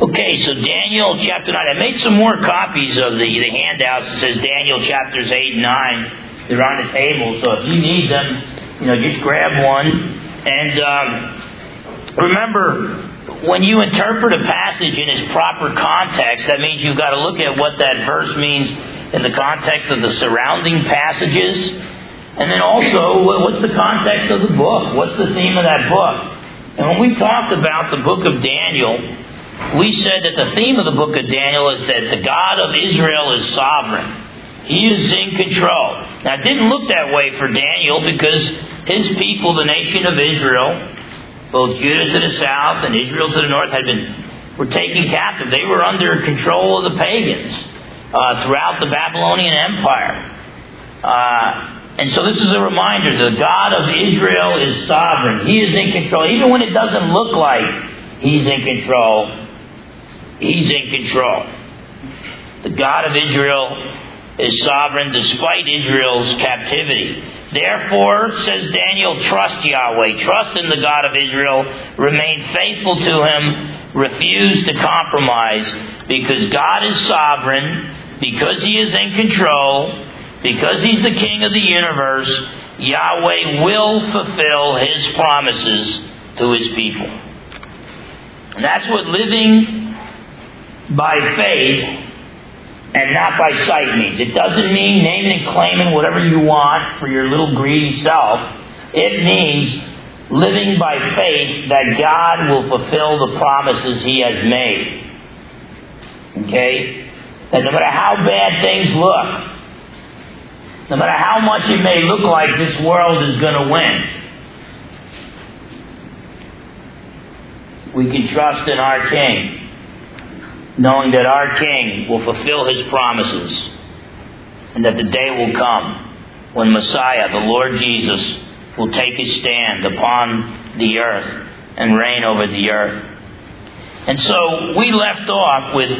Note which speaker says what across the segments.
Speaker 1: Okay, so Daniel chapter 9. I made some more copies of the handouts that says Daniel chapters 8 and 9. They're on the table, so if you need them, just grab one. And remember, when you interpret a passage in its proper context, that means you've got to look at what that verse means in the context of the surrounding passages. And then also, what's the context of the book? What's the theme of that book? And when we talked about the book of Daniel, we said that the theme of the book of Daniel is that the God of Israel is sovereign. He is in control. Now, it didn't look that way for Daniel because his people, the nation of Israel, both Judah to the south and Israel to the north, were taken captive. They were under control of the pagans throughout the Babylonian Empire. And so this is a reminder, the God of Israel is sovereign. He is in control. Even when it doesn't look like He's in control, He's in control. The God of Israel is sovereign despite Israel's captivity. Therefore, says Daniel, trust Yahweh. Trust in the God of Israel. Remain faithful to Him. Refuse to compromise. Because God is sovereign. Because He is in control. Because He's the King of the universe. Yahweh will fulfill His promises to His people. And that's what living by faith and not by sight means. It doesn't mean naming and claiming whatever you want for your little greedy self. It means living by faith that God will fulfill the promises He has made. Okay? That no matter how bad things look, no matter how much it may look like this world is going to win, we can trust in our King, knowing that our King will fulfill His promises and that the day will come when Messiah, the Lord Jesus, will take His stand upon the earth and reign over the earth. And so we left off with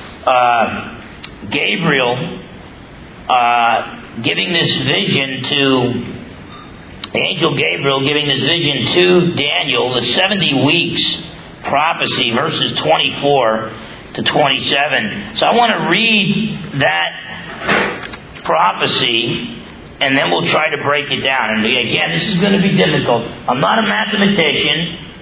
Speaker 1: Gabriel giving this vision to, Angel Gabriel giving this vision to Daniel, the 70 weeks prophecy, verses 24 to 27. So I want to read that prophecy, and then we'll try to break it down. And again, this is going to be difficult. I'm not a mathematician,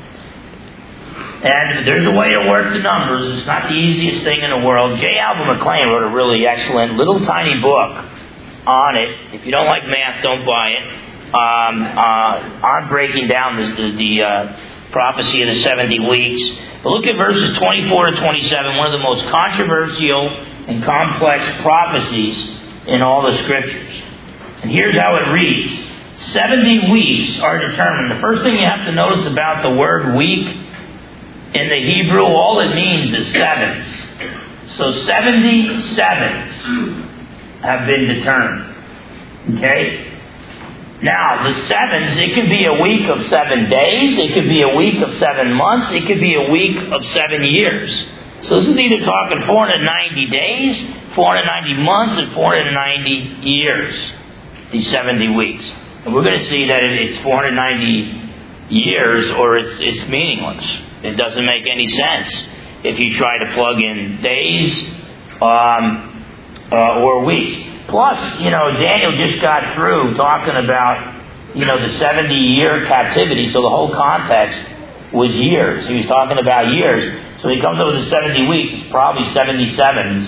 Speaker 1: and there's a way to work the numbers. It's not the easiest thing in the world. J. Alvin McLean wrote a really excellent little tiny book on it. If you don't like math, don't buy it. On breaking down the prophecy of the 70 weeks. But look at verses 24 to 27, one of the most controversial and complex prophecies in all the Scriptures. And here's how it reads. 70 weeks are determined. The first thing you have to notice about the word week in the Hebrew, all it means is sevens. So 70 sevens have been determined. Okay? Now, the sevens, it could be a week of 7 days, it could be a week of 7 months, it could be a week of 7 years. So this is either talking 490 days, 490 months, and 490 years, these 70 weeks. And we're going to see that it's 490 years or it's meaningless. It doesn't make any sense if you try to plug in days or weeks. Plus, Daniel just got through talking about, the 70-year captivity, so the whole context was years. He was talking about years. So he comes up with the 70 weeks, it's probably 77s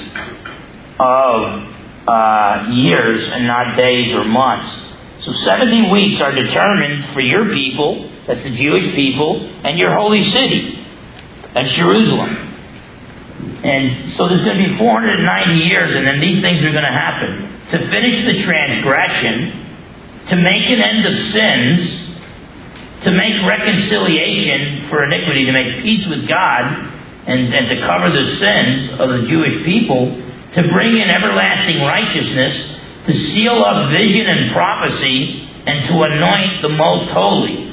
Speaker 1: of years and not days or months. So 70 weeks are determined for your people, that's the Jewish people, and your holy city, that's Jerusalem. And so there's going to be 490 years, and then these things are going to happen. To finish the transgression, to make an end of sins, to make reconciliation for iniquity, to make peace with God, and to cover the sins of the Jewish people, to bring in everlasting righteousness, to seal up vision and prophecy, and to anoint the most holy.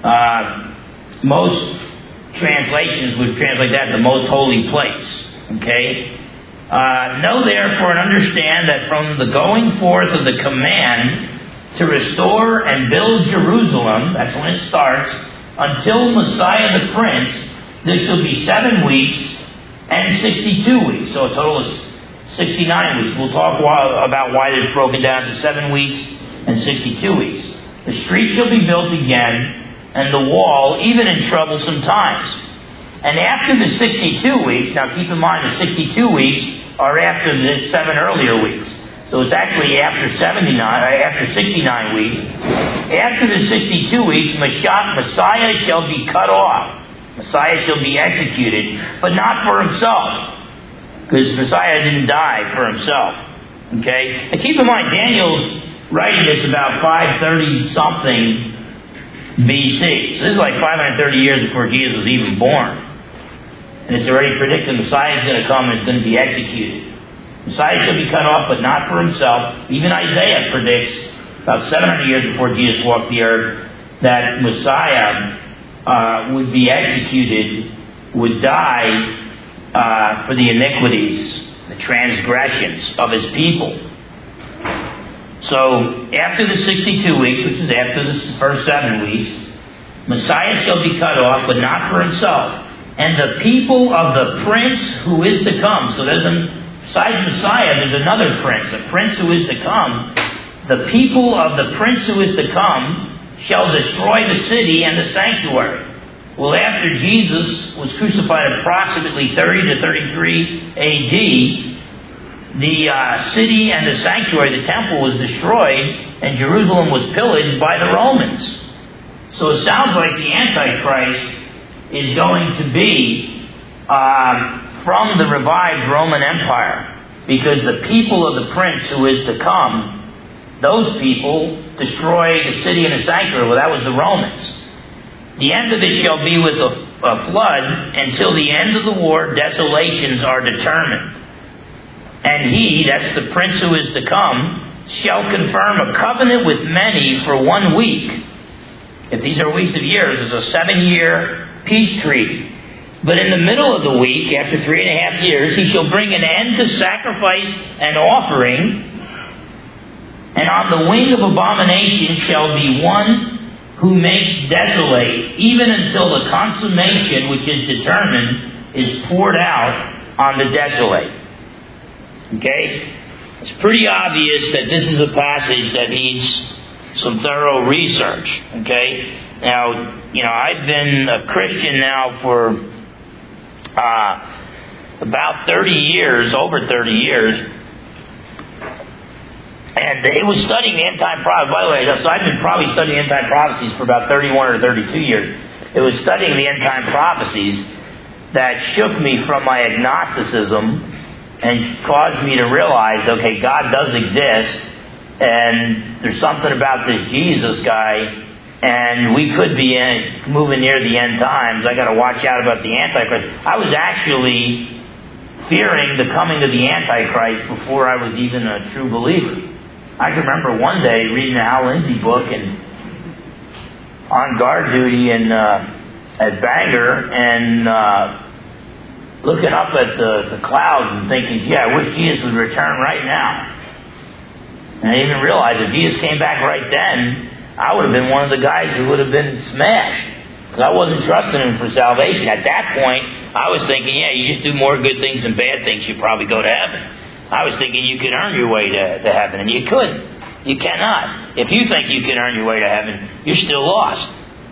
Speaker 1: Most translations would translate that the most holy place. Okay? Know therefore and understand that from the going forth of the command to restore and build Jerusalem, that's when it starts, until Messiah the Prince, this will be 7 weeks and 62 weeks. So a total of 69 weeks. We'll talk about why it's broken down to 7 weeks and 62 weeks. The street shall be built again, and the wall, even in troublesome times. And after the 62 weeks, now keep in mind the 62 weeks are after the 7 earlier weeks. So it's actually after 69 weeks. After the 62 weeks, Messiah shall be cut off. Messiah shall be executed, but not for himself. Because Messiah didn't die for himself. Okay? And keep in mind, Daniel's writing this about 530-something BC. So this is like 530 years before Jesus was even born. And it's already predicted Messiah is going to come and is going to be executed. Messiah shall be cut off, but not for himself. Even Isaiah predicts, about 700 years before Jesus walked the earth, that Messiah would be executed, would die for the iniquities, the transgressions of his people. So, after the 62 weeks, which is after the first 7 weeks, Messiah shall be cut off, but not for himself. And the people of the prince who is to come. So besides Messiah, there's another prince, a prince who is to come. The people of the prince who is to come shall destroy the city and the sanctuary. Well, after Jesus was crucified approximately 30 to 33 A.D., the city and the sanctuary, the temple, was destroyed, and Jerusalem was pillaged by the Romans. So it sounds like the Antichrist is going to be from the revived Roman Empire, because the people of the prince who is to come, those people destroy the city and the sanctuary. Well, that was the Romans. The end of it shall be with a flood. Until the end of the war, desolations are determined. And he, that's the prince who is to come, shall confirm a covenant with many for 1 week. If these are weeks of years, it's a 7-year peace treaty. But in the middle of the week, after 3.5 years, he shall bring an end to sacrifice and offering. And on the wing of abomination shall be one who makes desolate, even until the consummation which is determined is poured out on the desolate. Okay? It's pretty obvious that this is a passage that needs some thorough research. Okay? Now, I've been a Christian now for about 30 years, over 30 years. And it was studying the end-time prophecies. By the way, so I've been probably studying end-time prophecies for about 31 or 32 years. It was studying the end-time prophecies that shook me from my agnosticism and caused me to realize, okay, God does exist, and there's something about this Jesus guy, and we could be moving near the end times. I got to watch out about the Antichrist. I was actually fearing the coming of the Antichrist before I was even a true believer. I can remember one day reading a Hal Lindsey book and on guard duty and at Bangor and looking up at the clouds and thinking, gee, I wish Jesus would return right now. And I even realized if Jesus came back right then, I would have been one of the guys who would have been smashed. Because I wasn't trusting him for salvation. At that point, I was thinking, yeah, you just do more good things than bad things, you probably go to heaven. I was thinking you could earn your way to heaven, and you couldn't. You cannot. If you think you can earn your way to heaven, you're still lost.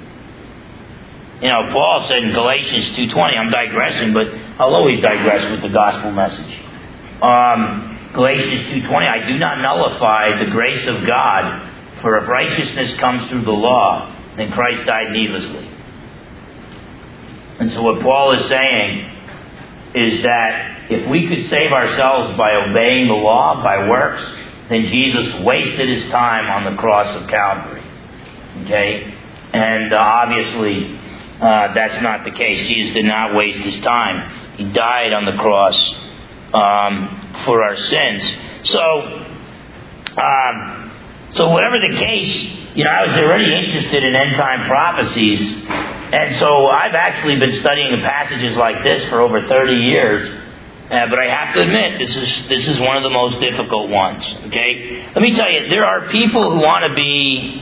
Speaker 1: Paul said in Galatians 2:20, I'm digressing, but I'll always digress with the gospel message. Galatians 2:20, I do not nullify the grace of God, for if righteousness comes through the law, then Christ died needlessly. And so what Paul is saying is that if we could save ourselves by obeying the law, by works, then Jesus wasted his time on the cross of Calvary. Okay? And obviously, that's not the case. Jesus did not waste his time. He died on the cross for our sins. So whatever the case, I was already interested in end-time prophecies. And so I've actually been studying the passages like this for over 30 years. But I have to admit, this is one of the most difficult ones. Okay? Let me tell you, there are people who want to be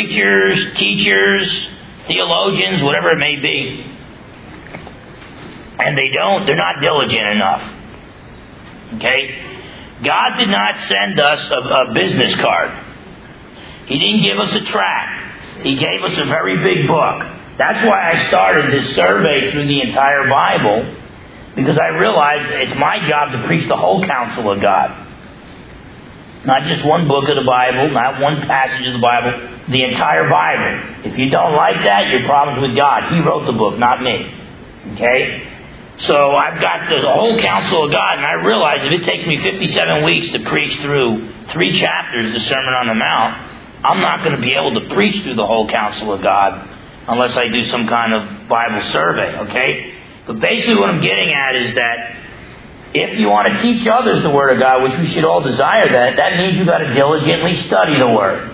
Speaker 1: preachers, teachers, theologians, whatever it may be. and they're not diligent enough. Okay? God did not send us a business card. He didn't give us a tract. He gave us a very big book. That's why I started this survey through the entire Bible, because I realized it's my job to preach the whole counsel of God. Not just one book of the Bible, not one passage of the Bible, the entire Bible. If you don't like that, your problem's with God. He wrote the book, not me. Okay? So I've got the whole counsel of God, and I realize if it takes me 57 weeks to preach through 3 chapters of the Sermon on the Mount, I'm not going to be able to preach through the whole counsel of God unless I do some kind of Bible survey, okay? But basically what I'm getting at is that if you want to teach others the Word of God, which we should all desire that means you've got to diligently study the Word.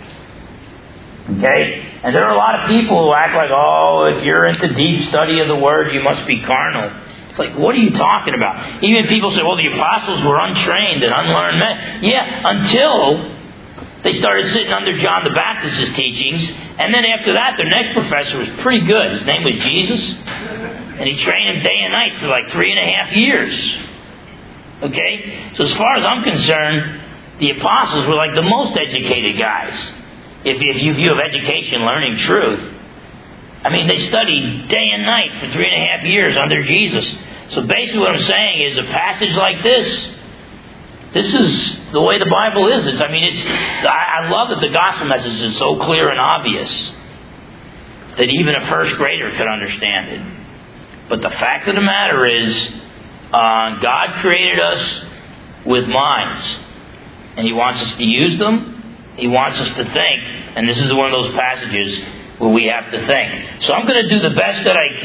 Speaker 1: Okay? And there are a lot of people who act like, if you're into deep study of the Word, you must be carnal. It's like, what are you talking about? Even people say, the apostles were untrained and unlearned men. Yeah, until they started sitting under John the Baptist's teachings, and then after that, their next professor was pretty good. His name was Jesus, and he trained him day and night for like 3.5 years. Okay? So as far as I'm concerned, the apostles were like the most educated guys. If you view of education, learning truth. I mean, they studied day and night for 3.5 years under Jesus. So basically what I'm saying is a passage like this is the way the Bible is. I love that the gospel message is so clear and obvious that even a first grader could understand it. But the fact of the matter is, God created us with minds. And He wants us to use them. He wants us to think. And this is one of those passages where we have to think. So I'm going to do the best that I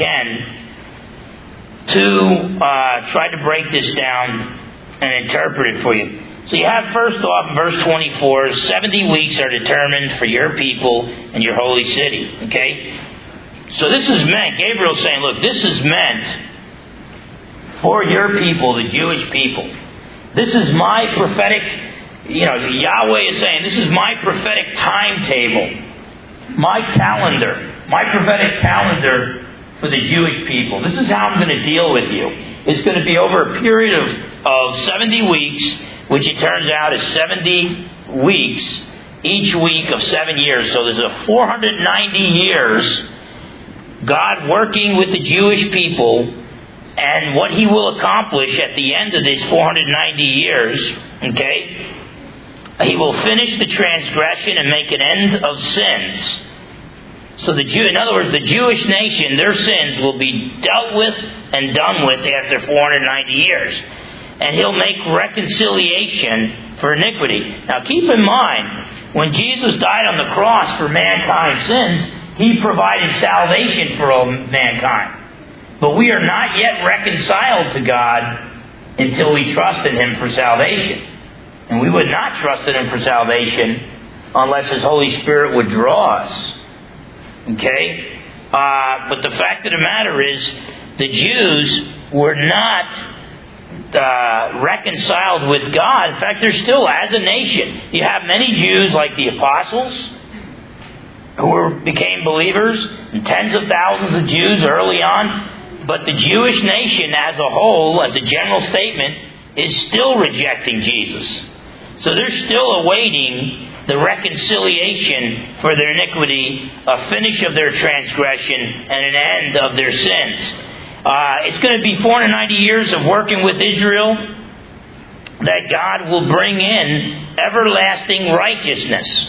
Speaker 1: can to try to break this down and interpret it for you. So you have first off in verse 24, 70 weeks are determined for your people and your holy city. Okay? So this is meant, Gabriel's saying, look, this is meant for your people, the Jewish people. This is my prophetic, Yahweh is saying, this is my prophetic timetable, my calendar, my prophetic calendar for the Jewish people. This is how I'm going to deal with you. It's going to be over a period of 70 weeks, which it turns out is 70 weeks, each week of 7 years. So there's a 490 years God working with the Jewish people, and what He will accomplish at the end of these 490 years, okay? He will finish the transgression and make an end of sins. So in other words, the Jewish nation, their sins will be dealt with and done with after 490 years. And He'll make reconciliation for iniquity. Now keep in mind, when Jesus died on the cross for mankind's sins, He provided salvation for all mankind. But we are not yet reconciled to God until we trust in Him for salvation. And we would not trust in Him for salvation unless His Holy Spirit would draw us. Okay? But the fact of the matter is, the Jews were not reconciled with God. In fact, they're still, as a nation, you have many Jews like the apostles who became believers, and tens of thousands of Jews early on. But the Jewish nation as a whole, as a general statement, is still rejecting Jesus. So they're still awaiting the reconciliation for their iniquity, a finish of their transgression, and an end of their sins. It's going to be 490 years of working with Israel that God will bring in everlasting righteousness.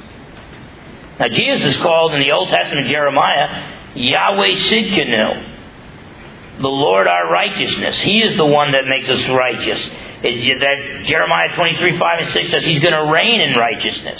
Speaker 1: Now Jesus is called in the Old Testament, Jeremiah, Yahweh Sidkenu, the Lord our righteousness. He is the one that makes us righteous. That Jeremiah 23, 5 and 6 says He's going to reign in righteousness.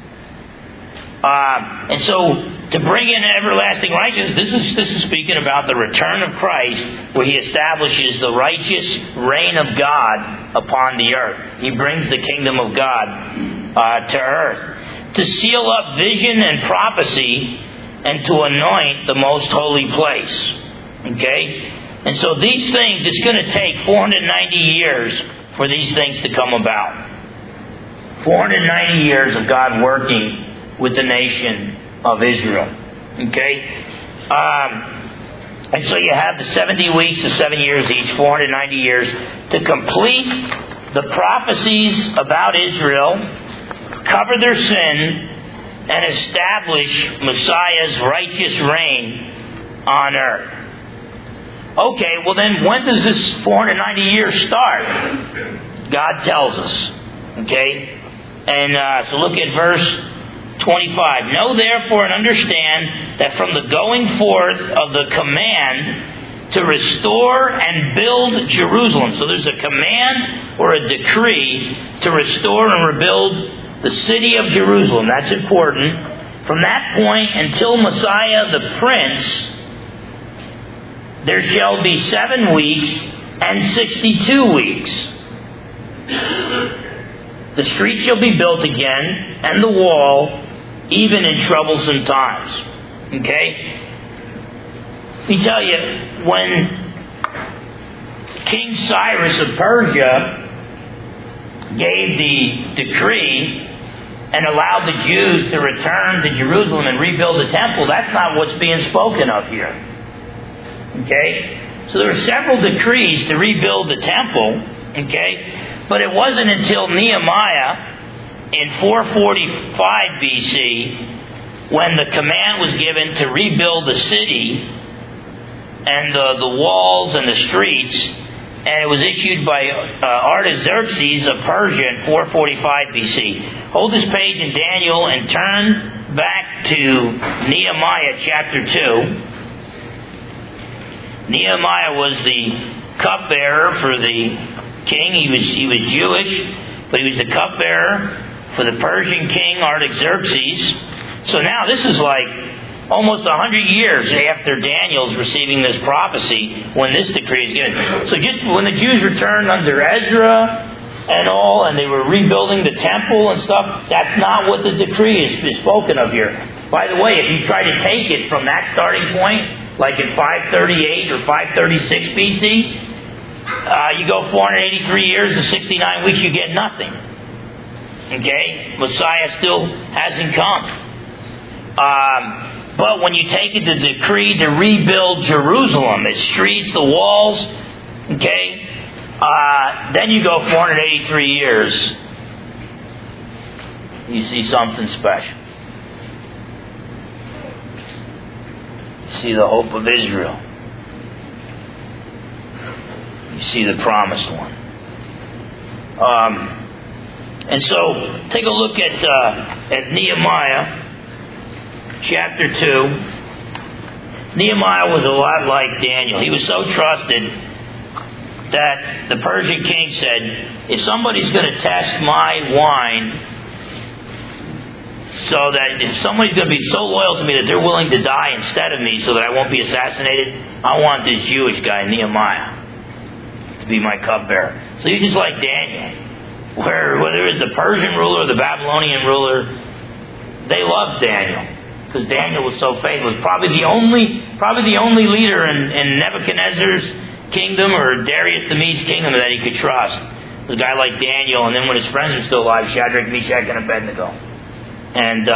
Speaker 1: And so, to bring in everlasting righteousness, this is speaking about the return of Christ, where He establishes the righteous reign of God upon the earth. He brings the kingdom of God to earth. To seal up vision and prophecy, and to anoint the most holy place. Okay? And so these things, it's going to take 490 years for these things to come about. 490 years of God working with the nation of Israel. Okay? And so you have the 70 weeks of 7 years each, 490 years, to complete the prophecies about Israel, cover their sin, and establish Messiah's righteous reign on earth. Okay, well then when does this 490 years start? God tells us. Okay? And so look at verse 25. Know therefore and understand that from the going forth of the command to restore and build Jerusalem. So there's a command or a decree to restore and rebuild the city of Jerusalem. That's important. From that point until Messiah the Prince, there shall be 7 weeks and 62 weeks. The street shall be built again, and the wall, even in troublesome times. Okay? Let me tell you, when King Cyrus of Persia gave the decree and allowed the Jews to return to Jerusalem and rebuild the temple, that's not what's being spoken of here. Okay? So there were several decrees to rebuild the temple, okay? But it wasn't until Nehemiah in 445 BC when the command was given to rebuild the city and the walls and the streets, and it was issued by Artaxerxes of Persia in 445 BC. Hold this page in Daniel and turn back to Nehemiah chapter 2. Nehemiah was the cupbearer for the king. He was Jewish, but he was the cupbearer for the Persian king Artaxerxes. So now this is like almost 100 years after Daniel's receiving this prophecy when this decree is given. So just when the Jews returned under Ezra and all, and they were rebuilding the temple and stuff, that's not what the decree is spoken of here. By the way, if you try to take it from that starting point, like in 538 or 536 BC, you go 483 years and 69 weeks, you get nothing. Okay? Messiah still hasn't come. But when you take it the decree to rebuild Jerusalem, its streets, the walls, okay, then you go 483 years. You see something special. You see the hope of Israel. You see the promised one. And so, take a look at Nehemiah chapter 2. Nehemiah was a lot like Daniel. He was so trusted that the Persian king said, if somebody's going to test my wine, so that if somebody's going to be so loyal to me that they're willing to die instead of me so that I won't be assassinated, I want this Jewish guy, Nehemiah, to be my cupbearer. So he's just like Daniel, where whether it's the Persian ruler or the Babylonian ruler, they loved Daniel because Daniel was so faithful. He was probably the only leader in Nebuchadnezzar's kingdom or Darius the Mede's kingdom that he could trust. A guy like Daniel, and then when his friends were still alive, Shadrach, Meshach, and Abednego. And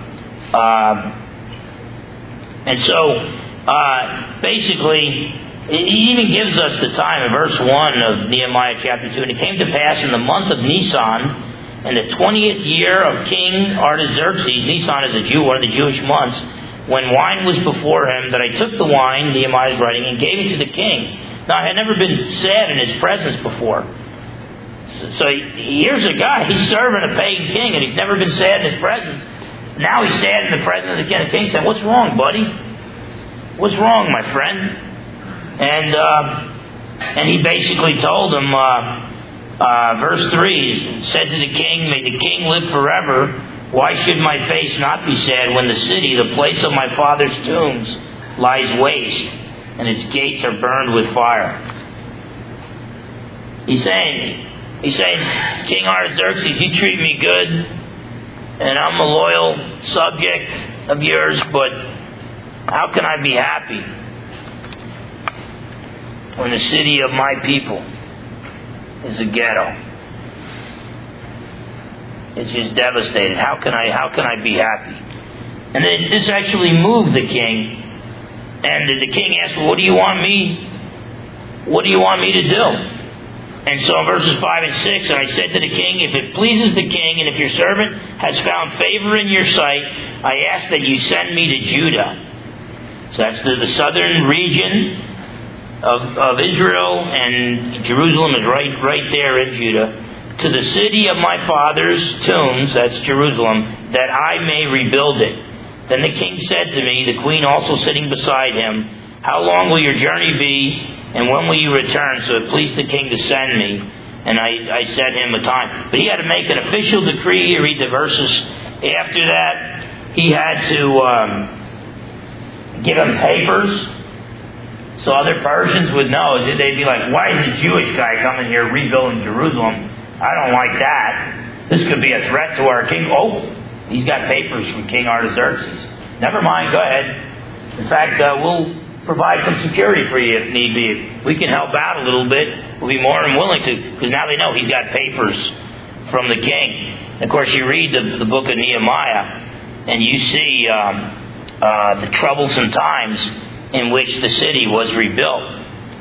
Speaker 1: so basically, it even gives us the time in verse 1 of Nehemiah chapter 2. And it came to pass in the month of Nisan, in the 20th year of King Artaxerxes, Nisan is a Jew, one of the Jewish months, when wine was before him, that I took the wine, Nehemiah is writing, and gave it to the king. Now, I had never been sad in his presence before. So here's a guy, he's serving a pagan king, and he's never been sad in his presence. Now he's sad in the presence of the king. The king said, "What's wrong, buddy? What's wrong, my friend?" And he basically told him, verse 3, said to the king, "May the king live forever. Why should my face not be sad when the city, the place of my father's tombs, lies waste, and its gates are burned with fire?" He's saying, King Artaxerxes, you treat me good, and I'm a loyal subject of yours, but how can I be happy when the city of my people is a ghetto? It's just devastated. How can I be happy? And then this actually moved the king, And the king asked, well, what do you want me to do? And so in verses 5 and 6, and I said to the king, if it pleases the king, and if your servant has found favor in your sight, I ask that you send me to Judah. So that's the southern region of Israel, and Jerusalem is right there in Judah. To the city of my father's tombs, that's Jerusalem, that I may rebuild it. Then the king said to me, the queen also sitting beside him, how long will your journey be, and when will you return? So it pleased the king to send me. And I set him a time. But he had to make an official decree. You read the verses after that. He had to give him papers, so other Persians would know. They'd be like, why is a Jewish guy coming here rebuilding Jerusalem? I don't like that. This could be a threat to our king. Oh, he's got papers from King Artaxerxes. Never mind, go ahead. In fact, we'll provide some security for you if need be. We can help out a little bit. We'll be more than willing to, because now they know he's got papers from the king. And of course, you read the book of Nehemiah, and you see the troublesome times in which the city was rebuilt.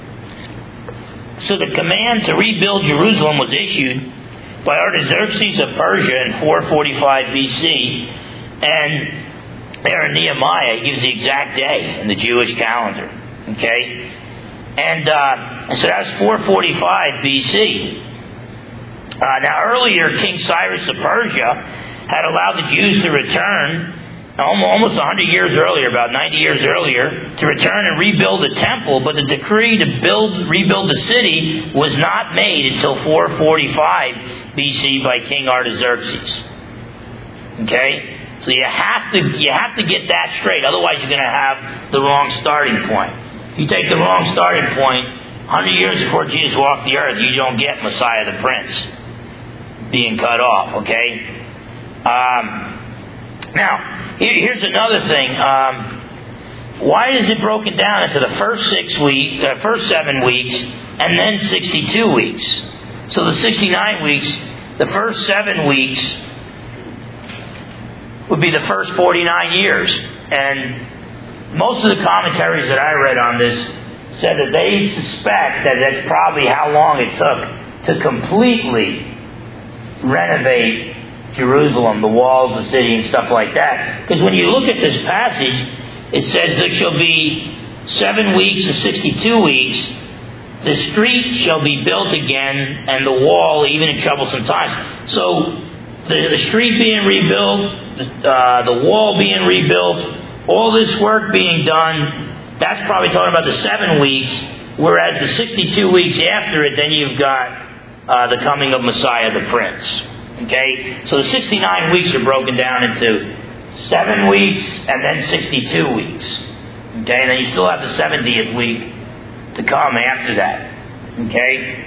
Speaker 1: So the command to rebuild Jerusalem was issued by Artaxerxes of Persia in 445 BC, and there in Nehemiah, he gives the exact day in the Jewish calendar. Okay? And so that was 445 BC. Now earlier, King Cyrus of Persia had allowed the Jews to return almost 100 years earlier, about 90 years earlier, to return and rebuild the temple, but the decree to rebuild the city was not made until 445 BC by King Artaxerxes. Okay? So you have to get that straight, otherwise you're going to have the wrong starting point. If you take the wrong starting point, 100 years before Jesus walked the earth, you don't get Messiah the Prince being cut off, okay? Now, here's another thing. Why is it broken down into the first 7 weeks, and then 62 weeks? So the 69 weeks, the first 7 weeks would be the first 49 years. And most of the commentaries that I read on this said that they suspect that that's probably how long it took to completely renovate Jerusalem, the walls of the city and stuff like that. Because when you look at this passage, it says there shall be 7 weeks and 62 weeks. The street shall be built again, and the wall even in troublesome times. So the street being rebuilt, the wall being rebuilt, all this work being done, that's probably talking about the 7 weeks, whereas the 62 weeks after it, then you've got the coming of Messiah the Prince. Okay? So the 69 weeks are broken down into 7 weeks and then 62 weeks. Okay? And then you still have the 70th week to come after that. Okay?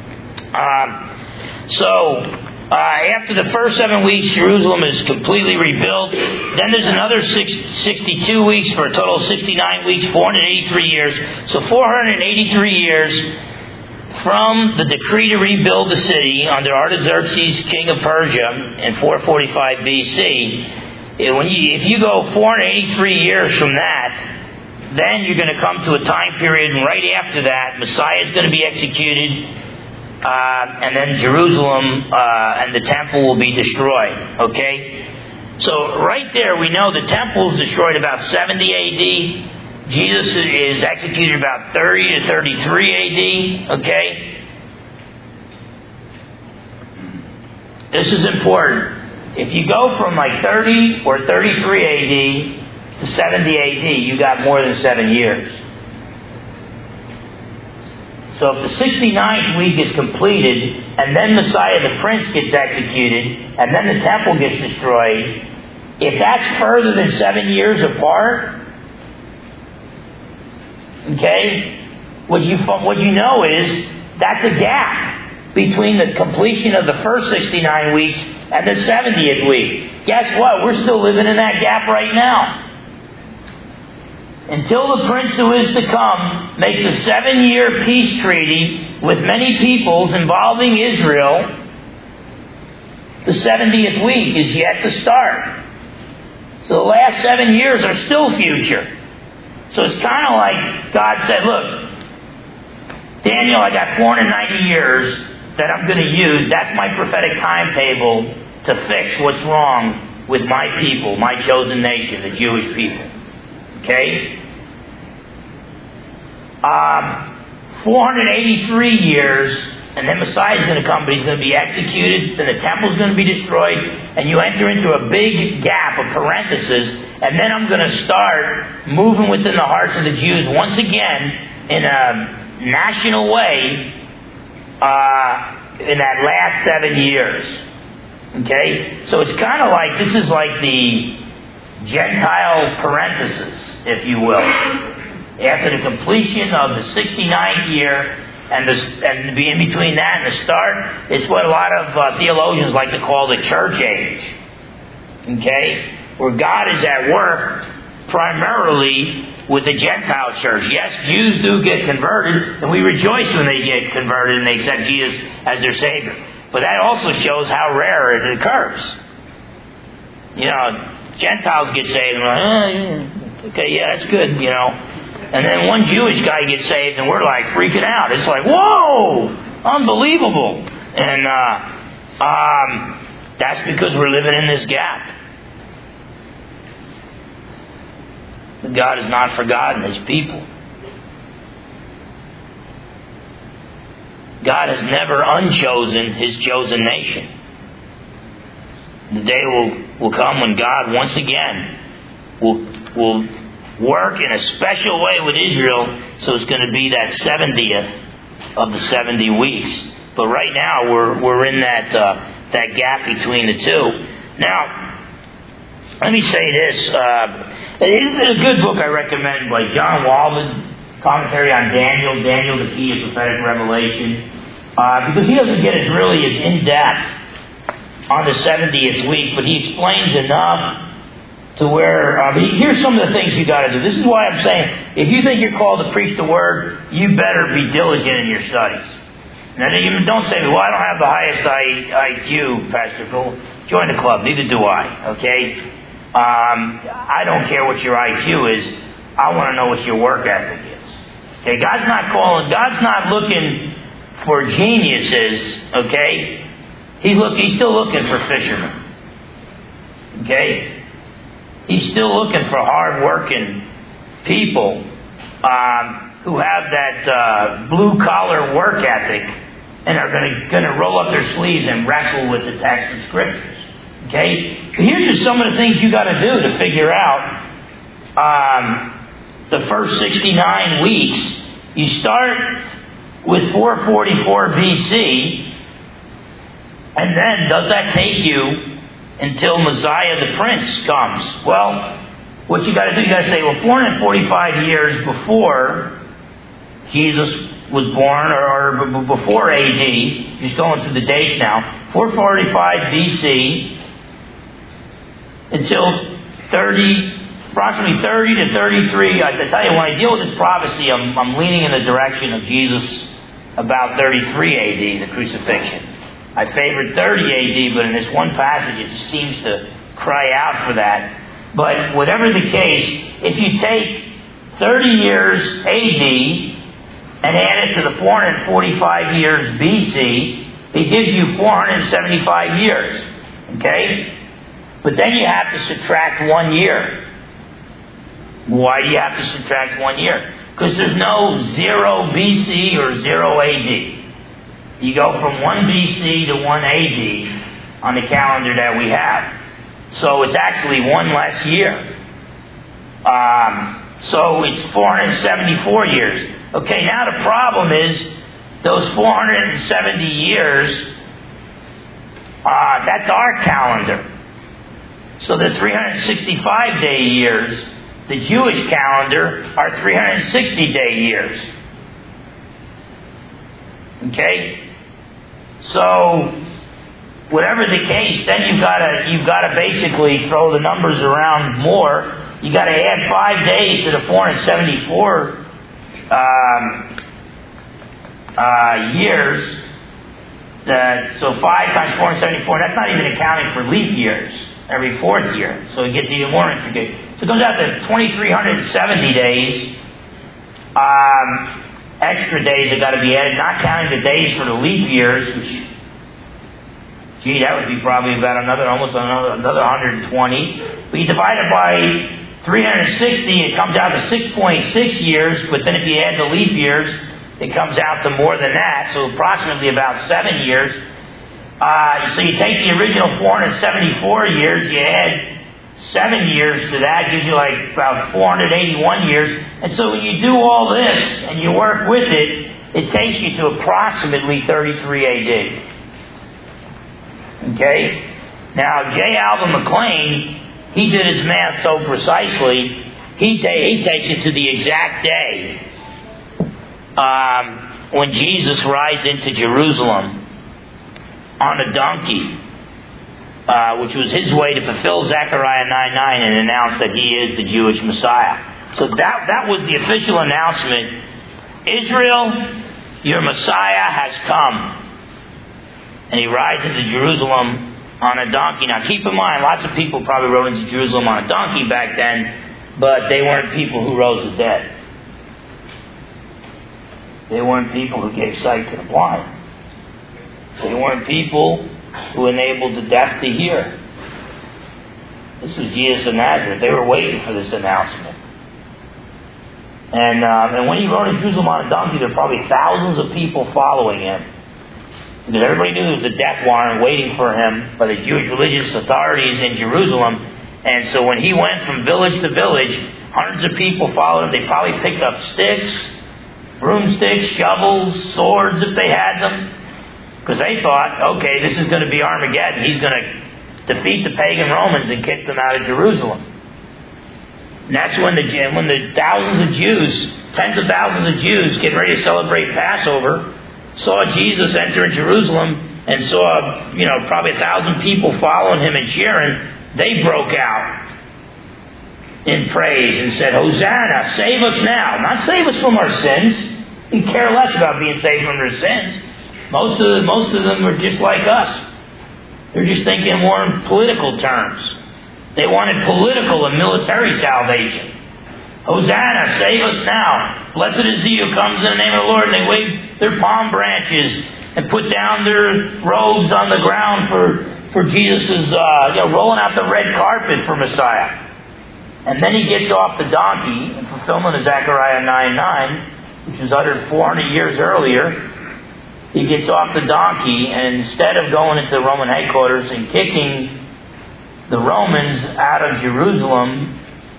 Speaker 1: After the first 7 weeks, Jerusalem is completely rebuilt. Then there's another 62 weeks for a total of 69 weeks, 483 years. So 483 years from the decree to rebuild the city under Artaxerxes, king of Persia, in 445 BC. If you go 483 years from that, then you're going to come to a time period, and right after that, Messiah is going to be executed, and then Jerusalem and the temple will be destroyed. Okay? So right there we know the temple is destroyed about 70 AD. Jesus is executed about 30 to 33 AD. Okay? This is important. If you go from like 30 or 33 AD to 70 AD, you got more than 7 years. So if the 69th week is completed, and then Messiah the Prince gets executed, and then the temple gets destroyed, if that's further than 7 years apart, okay, what you know is that's a gap between the completion of the first 69 weeks and the 70th week. Guess what? We're still living in that gap right now. Until the Prince who is to come makes a 7-year peace treaty with many peoples involving Israel, the 70th week is yet to start. So the last 7 years are still future. So it's kind of like God said, look, Daniel, I got 490 years that I'm going to use. That's my prophetic timetable to fix what's wrong with my people, my chosen nation, the Jewish people. Okay? 483 years, and then Messiah's going to come, but he's going to be executed, then the temple's going to be destroyed, and you enter into a big gap, a parenthesis, and then I'm going to start moving within the hearts of the Jews once again in a national way in that last 7 years. Okay? So it's kind of like, this is like the Gentile parenthesis, if you will. After the completion of the 69th year, and in between that and the start, it's what a lot of theologians like to call the church age. Okay? Where God is at work primarily with the Gentile church. Yes, Jews do get converted, and we rejoice when they get converted and they accept Jesus as their Savior. But that also shows how rare it occurs. You know, Gentiles get saved, and we're like, okay, yeah, that's good, you know. And then one Jewish guy gets saved, and we're like freaking out. It's like, whoa, unbelievable. And that's because we're living in this gap. God has not forgotten His people. God has never unchosen His chosen nation. The day will come when God once again will work in a special way with Israel, so it's going to be that 70th of the 70 weeks. But right now we're in that gap between the two. Now, let me say this. It is a good book I recommend by John Walden, commentary on Daniel, the Key of Prophetic Revelation. Because he doesn't get as in-depth on the 70th week, but he explains enough to where, here's some of the things you got to do. This is why I'm saying, if you think you're called to preach the Word, you better be diligent in your studies. Now, don't say, well, I don't have the highest IQ, Pastor Cole. Join the club. Neither do I, okay? I don't care what your IQ is. I want to know what your work ethic is. Okay, God's not looking for geniuses, okay? He's still looking for fishermen. Okay? He's still looking for hard-working people who have that blue-collar work ethic and are going to roll up their sleeves and wrestle with the text and scriptures. Okay? But here's just some of the things you got to do to figure out the first 69 weeks. You start with 444 BC, and then does that take you until Messiah the Prince comes? Well, what you got to do, you got to say, well, 445 years before Jesus was born, or before AD, just going through the dates now, 445 BC until approximately 30 to 33. I tell you, when I deal with this prophecy, I'm leaning in the direction of Jesus about 33 AD, the crucifixion. I favored 30 AD, but in this one passage it just seems to cry out for that. But whatever the case, if you take 30 years AD and add it to the 445 years BC, it gives you 475 years. Okay? But then you have to subtract 1 year. Why do you have to subtract 1 year? Because there's no 0 BC or 0 AD. You go from 1 BC to 1 AD on the calendar that we have. So it's actually 1 less year. So it's 474 years. Okay, now the problem is those 470 years, that's our calendar. So the 365-day years, the Jewish calendar, are 360-day years. Okay? So, whatever the case, then you've got to basically throw the numbers around more. You got to add 5 days to the 474 years. So 5 times 474. That's not even accounting for leap years every 4th year. So it gets even more intricate. So it comes out to 2,370 days. Extra days have got to be added, not counting the days for the leap years, which, gee, that would be probably about almost another 120. But you divide it by 360, it comes out to 6.6 years, but then if you add the leap years, it comes out to more than that, so approximately about 7 years. So you take the original 474 years, you add 7 years to that, gives you like about 481 years. And so when you do all this and you work with it, it takes you to approximately 33 AD. Okay? Now, J. Alvin McLean, he did his math so precisely, he takes it to the exact day when Jesus rides into Jerusalem on a donkey, which was his way to fulfill Zechariah 9:9 and announce that he is the Jewish Messiah. So that was the official announcement. Israel, your Messiah has come. And he rides into Jerusalem on a donkey. Now keep in mind, lots of people probably rode into Jerusalem on a donkey back then, but they weren't people who rose the dead. They weren't people who gave sight to the blind. They weren't people who enabled the deaf to hear. This was Jesus of Nazareth. They were waiting for this announcement. And when he rode in Jerusalem on a donkey, there were probably thousands of people following him. Because everybody knew there was a death warrant waiting for him by the Jewish religious authorities in Jerusalem. And so when he went from village to village, hundreds of people followed him. They probably picked up sticks, broomsticks, shovels, swords if they had them. Because they thought, okay, this is going to be Armageddon. He's going to defeat the pagan Romans and kick them out of Jerusalem. And that's when the thousands of Jews, tens of thousands of Jews getting ready to celebrate Passover, saw Jesus enter in Jerusalem and saw, probably 1,000 people following him and cheering. They broke out in praise and said, Hosanna, save us now. Not save us from our sins. They care less about being saved from their sins. Most of them were just like us. They're just thinking more in political terms. They wanted political and military salvation. Hosanna, save us now. Blessed is he who comes in the name of the Lord. And they waved their palm branches and put down their robes on the ground for Jesus' rolling out the red carpet for Messiah. And then he gets off the donkey in fulfillment of Zechariah 9:9, which was uttered 400 years earlier. He gets off the donkey, and instead of going into the Roman headquarters and kicking the Romans out of Jerusalem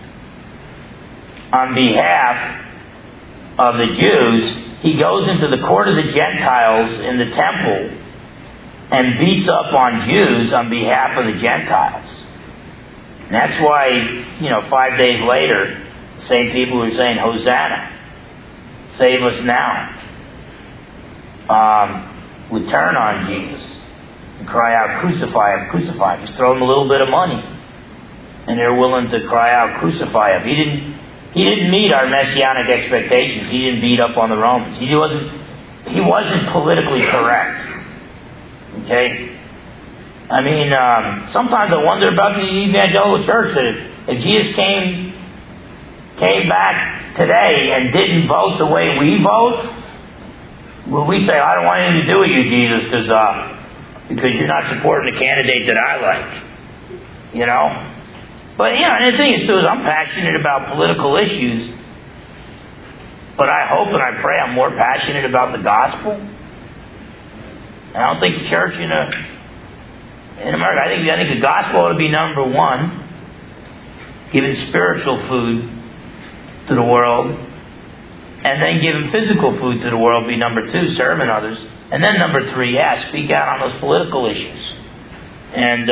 Speaker 1: on behalf of the Jews, he goes into the court of the Gentiles in the temple and beats up on Jews on behalf of the Gentiles. And that's why, 5 days later, the same people were saying, Hosanna, save us now, would turn on Jesus and cry out, crucify him, crucify him. Just throw him a little bit of money, and they're willing to cry out, crucify him. He didn't meet our messianic expectations. He didn't beat up on the Romans. He wasn't politically correct. Okay? I mean, sometimes I wonder about the evangelical church, that if Jesus came back today and didn't vote the way we vote, will we say, I don't want anything to do with you, Jesus, because you're not supporting the candidate that I like? But, and the thing is, too, is I'm passionate about political issues, but I hope and I pray I'm more passionate about the gospel. And I don't think the church in America, I think the gospel ought to be number one, giving spiritual food to the world, and then giving physical food to the world be number two, serving others. And then number three, speak out on those political issues. And,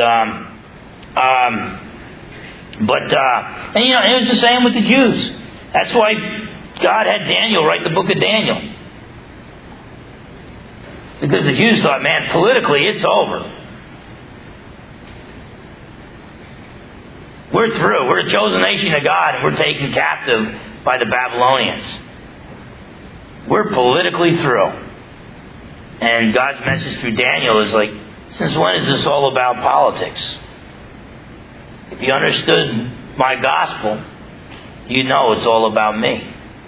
Speaker 1: it was the same with the Jews. That's why God had Daniel write the book of Daniel. Because the Jews thought, man, politically it's over. We're through. We're a chosen nation of God, and we're taken captive by the Babylonians. We're politically through. And God's message through Daniel is like, since when is this all about politics? If you understood my gospel, you know it's all about me.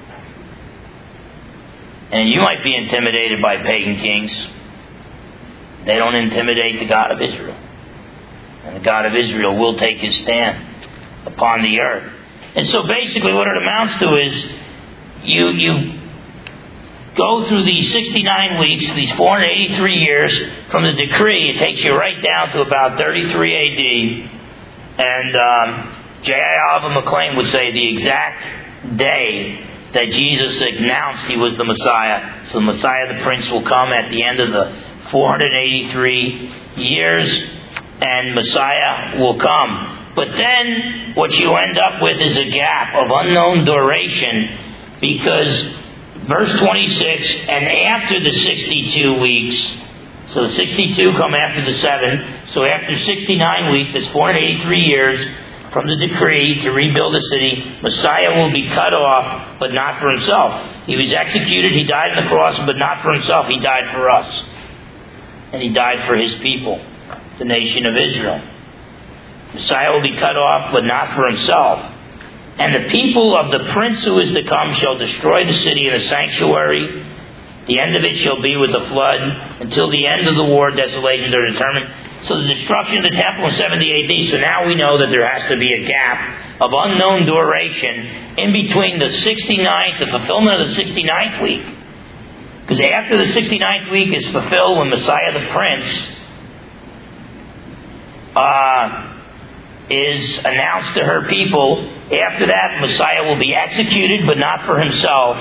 Speaker 1: And you might be intimidated by pagan kings. They don't intimidate the God of Israel. And the God of Israel will take his stand upon the earth. And so basically what it amounts to is you go through these 69 weeks, these 483 years, from the decree. It takes you right down to about 33 AD. And J.I. Oliver McLean would say the exact day that Jesus announced he was the Messiah. So the Messiah, the Prince, will come at the end of the 483 years, and Messiah will come. But then what you end up with is a gap of unknown duration, because verse 26, and after the 62 weeks, so the 62 come after the 7, so after 69 weeks, that's 483 years from the decree to rebuild the city, Messiah will be cut off, but not for himself. He was executed, he died on the cross, but not for himself, he died for us. And he died for his people, the nation of Israel. Messiah will be cut off, but not for himself. And the people of the prince who is to come shall destroy the city and the sanctuary. The end of it shall be with the flood. Until the end of the war, desolations are determined. So the destruction of the temple in 70 AD. So now we know that there has to be a gap of unknown duration in between the 69th, the fulfillment of the 69th week. Because after the 69th week is fulfilled, when Messiah the Prince is announced to her people, after that Messiah will be executed, but not for himself.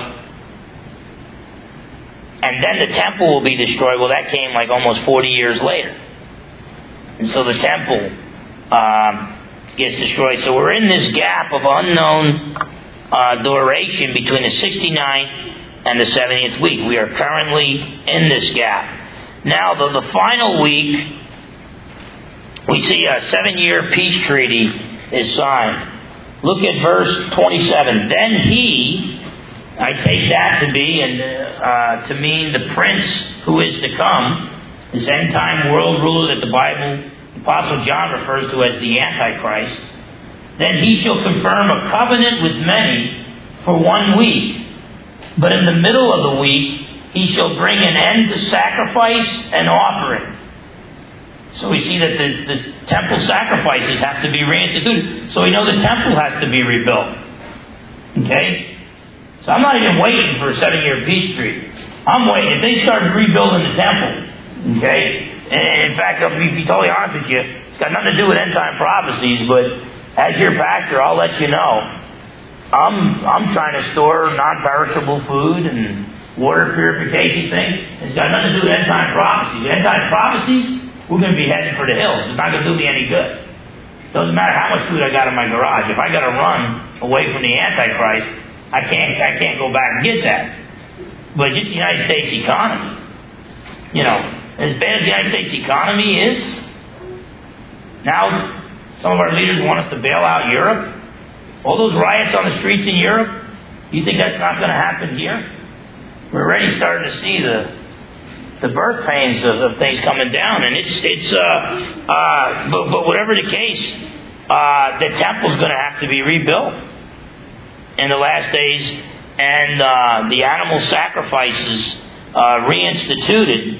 Speaker 1: And then the temple will be destroyed. Well, that came like almost 40 years later. And so the temple gets destroyed. So we're in this gap of unknown duration between the 69th and the 70th week. We are currently in this gap. Now, the final week, we see a 7-year peace treaty is signed. Look at verse 27. Then he, I take that to be and to mean the prince who is to come, this end-time world ruler that the Bible, Apostle John refers to as the Antichrist. Then he shall confirm a covenant with many for 1 week. But in the middle of the week, he shall bring an end to sacrifice and offering. So we see that the temple sacrifices have to be reinstituted. So we know the temple has to be rebuilt. Okay? So I'm not even waiting for a 7-year peace treaty. I'm waiting. If they start rebuilding the temple, okay? And in fact, I'll be totally honest with you, it's got nothing to do with end-time prophecies, but as your pastor, I'll let you know. I'm trying to store non-perishable food and water purification things. It's got nothing to do with end-time prophecies. End-time prophecies, we're going to be heading for the hills. It's not going to do me any good. Doesn't matter how much food I got in my garage. If I got to run away from the Antichrist, I can't go back and get that. But just the United States economy, as bad as the United States economy is, now some of our leaders want us to bail out Europe. All those riots on the streets in Europe, you think that's not going to happen here? We're already starting to see the birth pains of things coming down, and but whatever the case, the temple's going to have to be rebuilt in the last days, and the animal sacrifices reinstituted.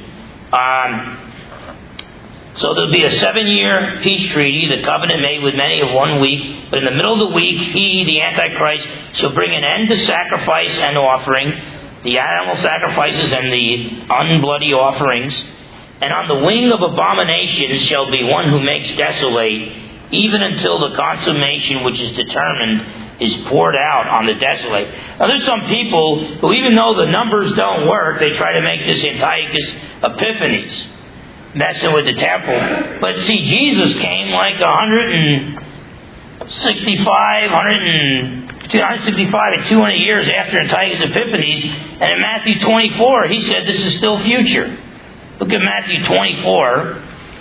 Speaker 1: So there'll be a 7-year peace treaty, the covenant made with many of 1 week. But in the middle of the week, he, the Antichrist, shall bring an end to sacrifice and offering, the animal sacrifices and the unbloody offerings. And on the wing of abominations shall be one who makes desolate, even until the consummation which is determined is poured out on the desolate. Now there's some people who, even though the numbers don't work, they try to make this Antiochus Epiphanes, messing with the temple. But see, Jesus came like 165 and 200 years after Antiochus Epiphanes, and in Matthew 24 he said this is still future. Look at Matthew 24.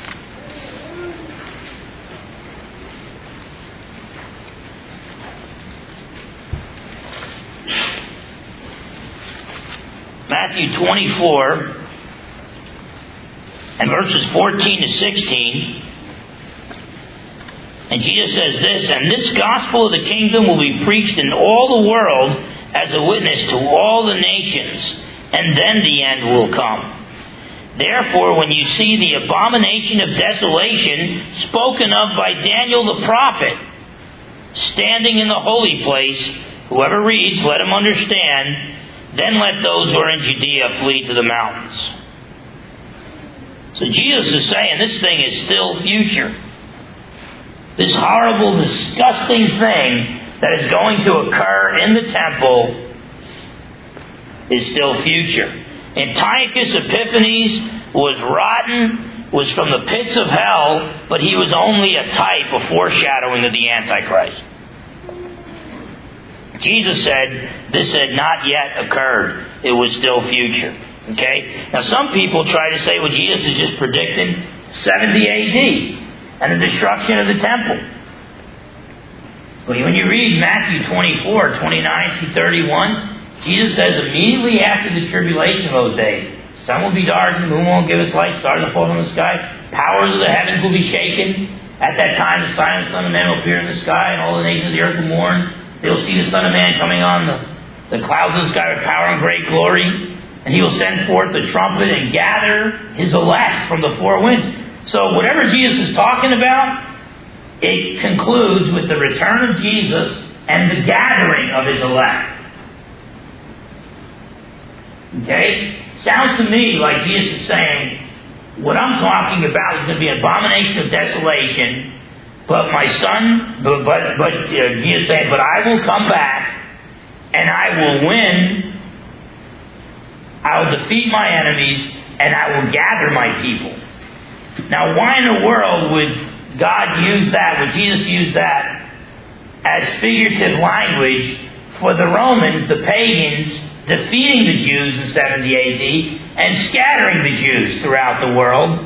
Speaker 1: Matthew 24 and verses 14 to 16. And Jesus says this, "And this gospel of the kingdom will be preached in all the world as a witness to all the nations, and then the end will come. Therefore, when you see the abomination of desolation spoken of by Daniel the prophet, standing in the holy place, whoever reads, let him understand, then let those who are in Judea flee to the mountains." So Jesus is saying this thing is still future. This horrible, disgusting thing that is going to occur in the temple is still future. Antiochus Epiphanes was rotten, was from the pits of hell, but he was only a type, a foreshadowing of the Antichrist. Jesus said this had not yet occurred. It was still future. Okay? Now some people try to say, well, Jesus is just predicting 70 A.D. and the destruction of the temple. But when you read Matthew 24, 29 through 31, Jesus says immediately after the tribulation of those days, sun will be darkened, the moon won't give its light, stars will fall from the sky, powers of the heavens will be shaken. At that time the sign of the Son of Man will appear in the sky, and all the nations of the earth will mourn. They will see the Son of Man coming on the clouds of the sky with power and great glory. And he will send forth the trumpet and gather his elect from the four winds. So whatever Jesus is talking about, it concludes with the return of Jesus and the gathering of his elect. Okay? Sounds to me like Jesus is saying, what I'm talking about is going to be an abomination of desolation, but my son, Jesus said, but I will come back and I will win. I will defeat my enemies and I will gather my people. Now, why in the world would God use that, would Jesus use that as figurative language for the Romans, the pagans, defeating the Jews in 70 A.D. and scattering the Jews throughout the world?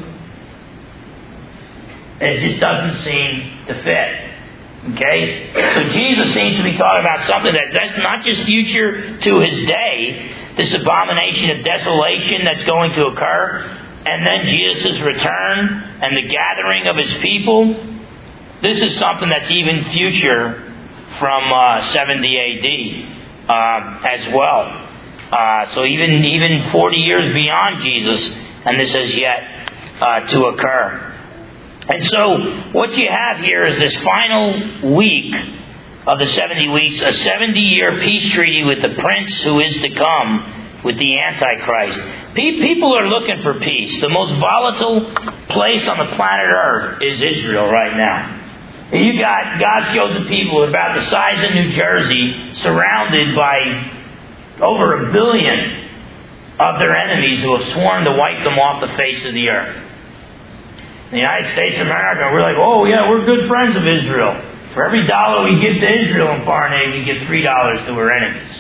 Speaker 1: It just doesn't seem to fit. Okay? So Jesus seems to be talking about something that's not just future to his day, this abomination of desolation that's going to occur, and then Jesus' return and the gathering of his people. This is something that's even future from 70 A.D. As well. So even 40 years beyond Jesus, and this has yet to occur. And so what you have here is this final week of the 70 weeks, a 70-year peace treaty with the prince who is to come, with the Antichrist. People are looking for peace. The most volatile place on the planet Earth is Israel right now. And you got God's chosen people about the size of New Jersey, surrounded by over 1 billion of their enemies who have sworn to wipe them off the face of the earth. In the United States of America, we're like, oh yeah, we're good friends of Israel. For every $1 we give to Israel in foreign aid, we give $3 to her enemies.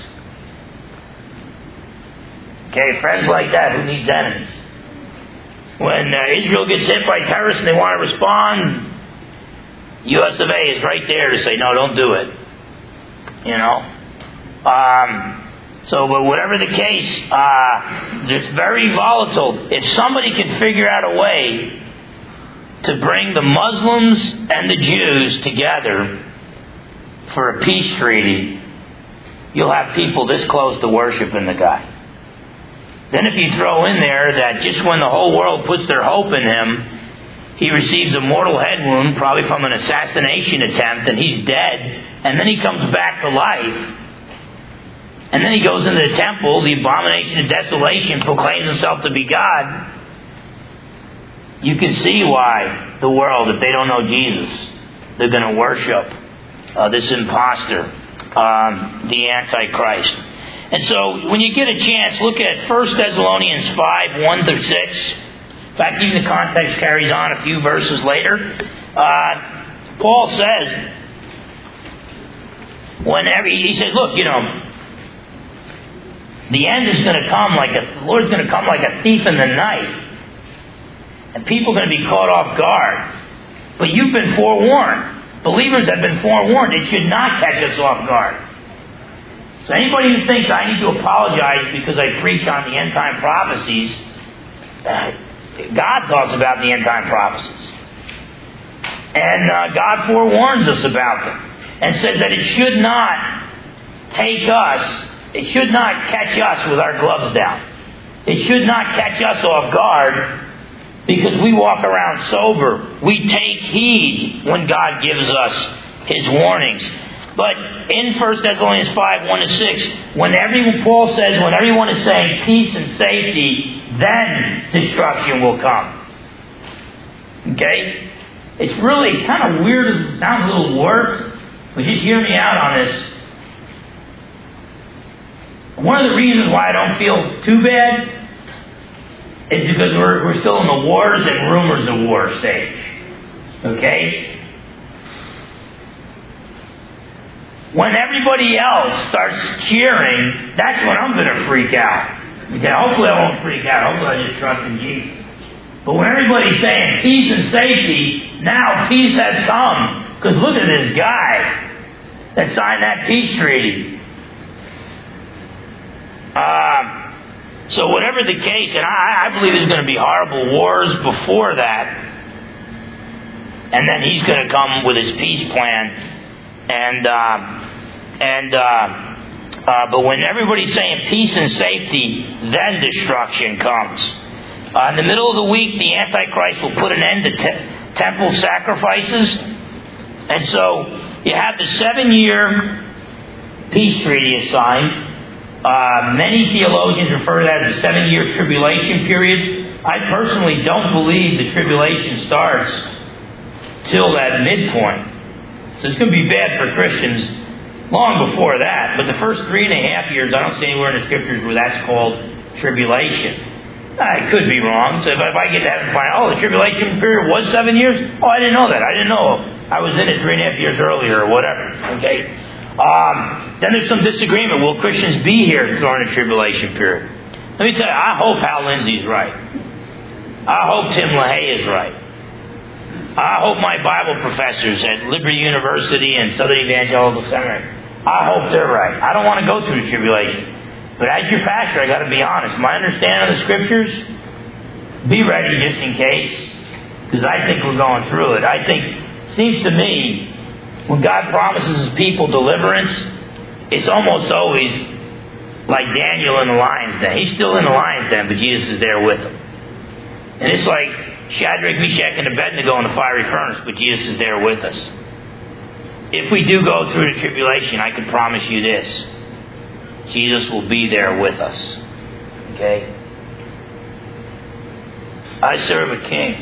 Speaker 1: Okay, friends like that, who needs enemies? When Israel gets hit by terrorists and they want to respond, US of A is right there to say, no, don't do it. You know? So, but whatever the case, it's very volatile. If somebody can figure out a way to bring the Muslims and the Jews together for a peace treaty, you'll have people this close to worshiping the guy. Then if you throw in there that just when the whole world puts their hope in him, he receives a mortal head wound, probably from an assassination attempt, and he's dead, and then he comes back to life, and then he goes into the temple, the abomination of desolation, proclaims himself to be God. You can see why the world, if they don't know Jesus, they're going to worship this imposter, the Antichrist. And so, when you get a chance, look at 1 Thessalonians 5, 1 through 6. In fact, even the context carries on a few verses later. Paul says, he says, look, the end is going to come the Lord's going to come like a thief in the night. And people are going to be caught off guard. But you've been forewarned. Believers have been forewarned. It should not catch us off guard. So anybody who thinks I need to apologize because I preach on the end time prophecies, God talks about the end time prophecies. And God forewarns us about them and says that it should not catch us with our gloves down. It should not catch us off guard because we walk around sober. We take heed when God gives us His warnings. But in 1 Thessalonians 5, 1-6, Paul says, when everyone is saying peace and safety, then destruction will come. Okay? It's really kind of weird. It sounds a little warped, but just hear me out on this. One of the reasons why I don't feel too bad is because we're still in the wars and rumors of war stage. Okay? When everybody else starts cheering, that's when I'm going to freak out. Okay? Hopefully I won't freak out. Hopefully I just trust in Jesus. But when everybody's saying peace and safety, now peace has come. Because look at this guy that signed that peace treaty. So whatever the case, and I believe there's going to be horrible wars before that, and then he's going to come with his peace plan, but when everybody's saying peace and safety, then destruction comes. In the middle of the week, the Antichrist will put an end to temple sacrifices, and so you have the 7-year peace treaty is signed. Many theologians refer to that as a 7-year tribulation period. I personally don't believe the tribulation starts till that midpoint. So it's going to be bad for Christians long before that. But the first 3.5 years, I don't see anywhere in the Scriptures where that's called tribulation. I could be wrong. So if I get to heaven and find, the tribulation period was 7 years? Oh, I didn't know that. I didn't know. I was in it 3.5 years earlier or whatever. Okay? Then there's some disagreement. Will Christians be here during the tribulation period? Let me tell you, I hope Hal Lindsey's right. I hope Tim LaHaye is right. I hope my Bible professors at Liberty University and Southern Evangelical Seminary, I hope they're right. I don't want to go through the tribulation. But as your pastor, I got to be honest. My understanding of the Scriptures, be ready just in case, because I think we're going through it. It seems to me, when God promises His people deliverance, it's almost always like Daniel in the lion's den. He's still in the lion's den, but Jesus is there with him. And it's like Shadrach, Meshach, and Abednego in the fiery furnace, but Jesus is there with us. If we do go through the tribulation, I can promise you this. Jesus will be there with us. Okay? I serve a King.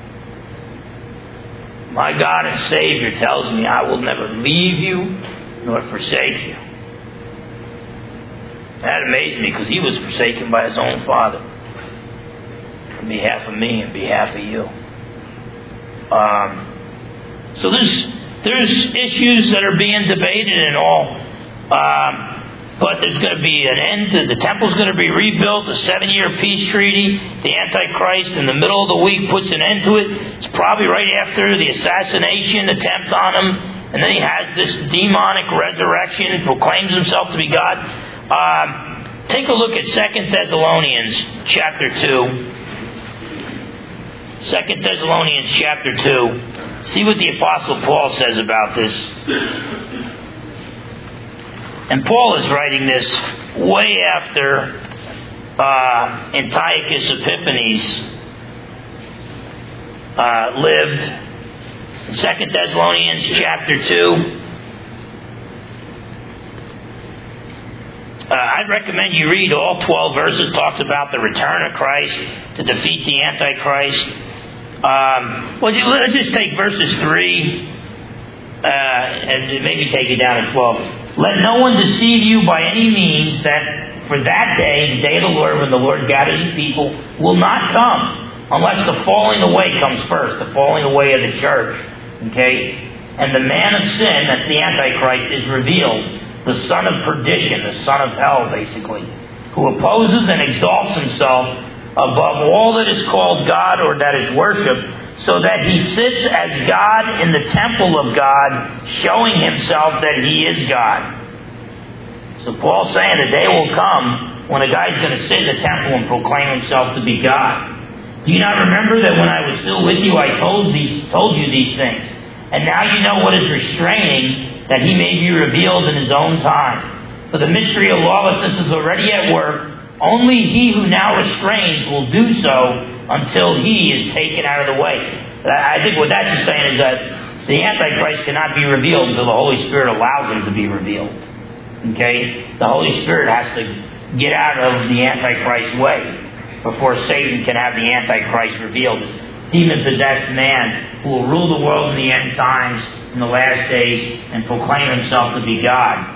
Speaker 1: My God and Savior tells me I will never leave you nor forsake you. That amazed me because He was forsaken by His own Father on behalf of me and behalf of you. So there's issues that are being debated and all. But there's going to be an end to the temple's going to be rebuilt, a 7-year peace treaty. The Antichrist in the middle of the week puts an end to it. It's probably right after the assassination attempt on him. And then he has this demonic resurrection, proclaims himself to be God. Take a look at 2 Thessalonians chapter 2. 2 Thessalonians chapter 2. See what the Apostle Paul says about this. And Paul is writing this way after Antiochus Epiphanes lived. 2 Thessalonians chapter 2. I'd recommend you read all 12 verses. Talks about the return of Christ to defeat the Antichrist. Let's just take verses 3 and maybe take it down to 12. Let no one deceive you by any means, that for that day, the day of the Lord, when the Lord gathers His people, will not come unless the falling away comes first, the falling away of the church. Okay? And the man of sin, that's the Antichrist, is revealed, the son of perdition, the son of hell, basically, who opposes and exalts himself above all that is called God or that is worshipped, so that he sits as God in the temple of God, showing himself that he is God. So Paul's saying the day will come when a guy's going to sit in the temple and proclaim himself to be God. Do you not remember that when I was still with you, I told you these things? And now you know what is restraining, that he may be revealed in his own time. For the mystery of lawlessness is already at work. Only he who now restrains will do so until he is taken out of the way. I think what that's just saying is that the Antichrist cannot be revealed until the Holy Spirit allows him to be revealed. Okay? The Holy Spirit has to get out of the Antichrist way before Satan can have the Antichrist revealed. This demon-possessed man who will rule the world in the end times, in the last days, and proclaim himself to be God.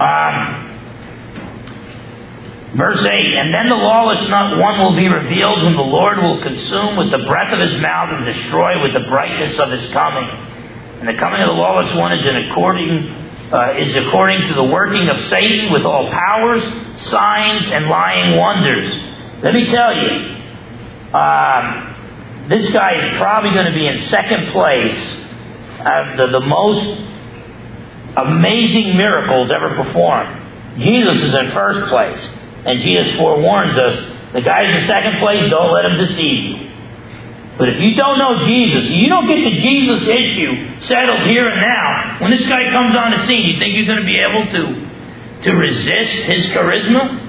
Speaker 1: Verse 8, and then the lawless one will be revealed, whom the Lord will consume with the breath of his mouth and destroy with the brightness of his coming. And the coming of the lawless one is according to the working of Satan with all powers, signs, and lying wonders. Let me tell you, this guy is probably going to be in second place of the most amazing miracles ever performed. Jesus is in first place. And Jesus forewarns us, the guy's in second place, don't let him deceive you. But if you don't know Jesus, you don't get the Jesus issue settled here and now. When this guy comes on the scene, you think you're going to be able to resist his charisma?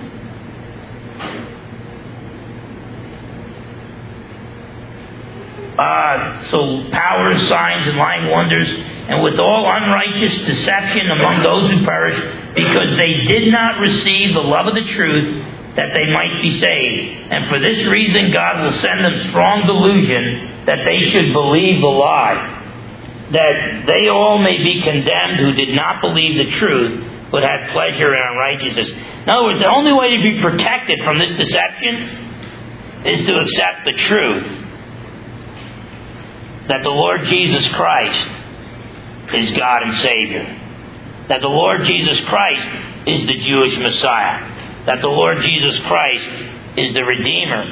Speaker 1: So powers, signs, and lying wonders, and with all unrighteous deception among those who perish, because they did not receive the love of the truth, that they might be saved. And for this reason God will send them strong delusion, that they should believe the lie, that they all may be condemned who did not believe the truth, but had pleasure in unrighteousness. In other words, the only way to be protected from this deception is to accept the truth, that the Lord Jesus Christ is God and Savior. That the Lord Jesus Christ is the Jewish Messiah. That the Lord Jesus Christ is the Redeemer.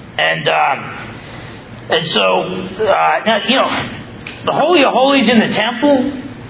Speaker 1: And so, now, you know, the Holy of Holies in the temple,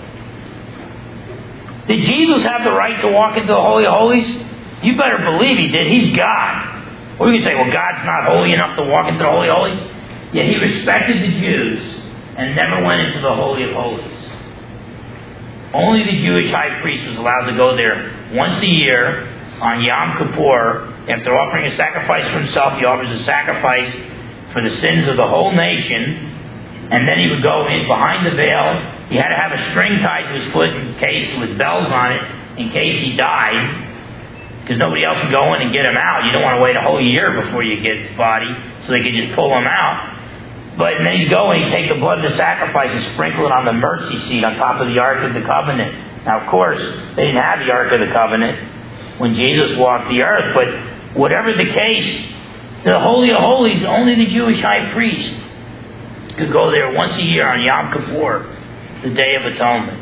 Speaker 1: did Jesus have the right to walk into the Holy of Holies? You better believe he did. He's God. Or you can say, well, God's not holy enough to walk into the Holy of Holies. Yet he respected the Jews and never went into the Holy of Holies. Only the Jewish high priest was allowed to go there once a year on Yom Kippur. After offering a sacrifice for himself, he offers a sacrifice for the sins of the whole nation. And then he would go in behind the veil. He had to have a string tied to his foot in case with bells on it, in case he died. Because nobody else would go in and get him out. You don't want to wait a whole year before you get his body, so they could just pull him out. But then he'd go and he'd take the blood of the sacrifice and sprinkle it on the mercy seat on top of the Ark of the Covenant. Now, of course, they didn't have the Ark of the Covenant when Jesus walked the earth. But whatever the case, the Holy of Holies, only the Jewish high priest could go there once a year on Yom Kippur, the Day of Atonement.